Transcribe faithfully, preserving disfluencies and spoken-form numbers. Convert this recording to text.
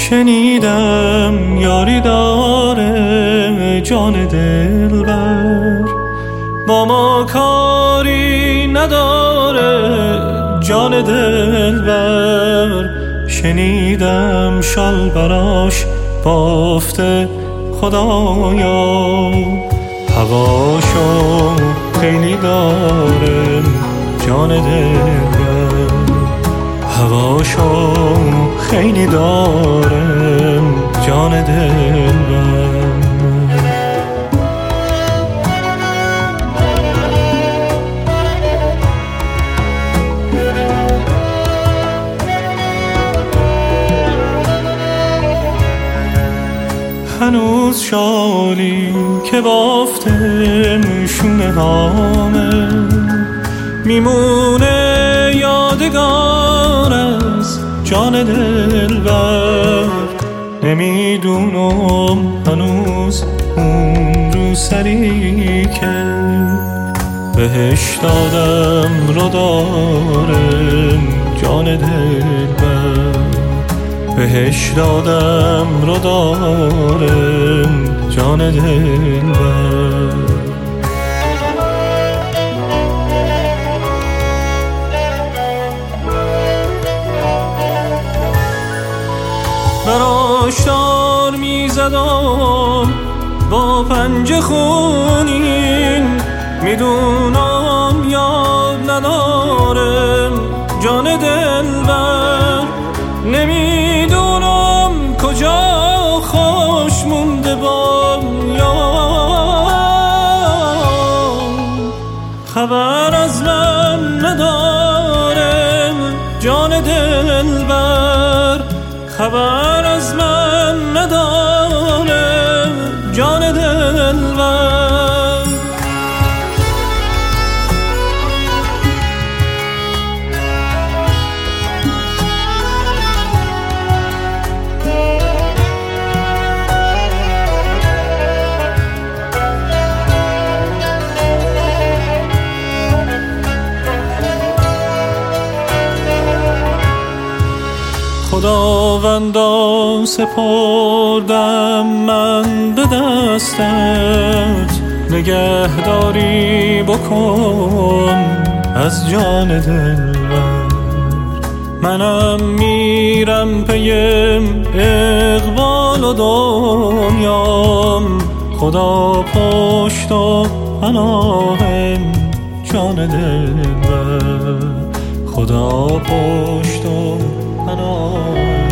شنیدم یاری داره جان دلبر، با ما کاری نداره جان دلبر. شنیدم شال براش بافته خدایا، هواشو خیلی داره جان دلبر، هواشو خیلی داره جان دلبر. هنوز شالی که بافته شونه هامه، میمونه یادگار از جان دلبر. نمیدونم هنوز اون رو سری که بهش دادم رو داره جان دلبر، بهش دادم رو داره جان دلبر. براش دار میزدم با پنجه خونین، میدونم یاد ندارم جان دلبر. نمیدونم کجا خوش مونده با یام، خبر از من ندارم جان دلبر، خبر از من ندارم جان دلبر. خداوندا سپردم من به دستت، نگهداری بکن از جان دلبر. منم میرم پیم اقبال و دنیام، خدا پشت و پناهم جان دلبر، خدا پشت و پناهم.